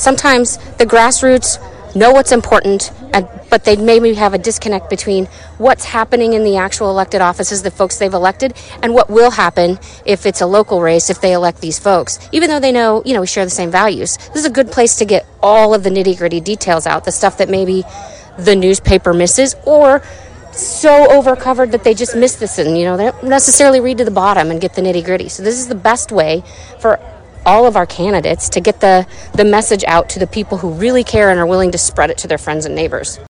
sometimes the grassroots know what's important, but they maybe have a disconnect between what's happening in the actual elected offices, the folks they've elected, and what will happen if it's a local race, if they elect these folks. Even though they know, we share the same values. This is a good place to get all of the nitty-gritty details out, the stuff that maybe the newspaper misses, or so overcovered that they just miss this, and they don't necessarily read to the bottom and get the nitty-gritty. So this is the best way for all of our candidates to get the message out to the people who really care and are willing to spread it to their friends and neighbors.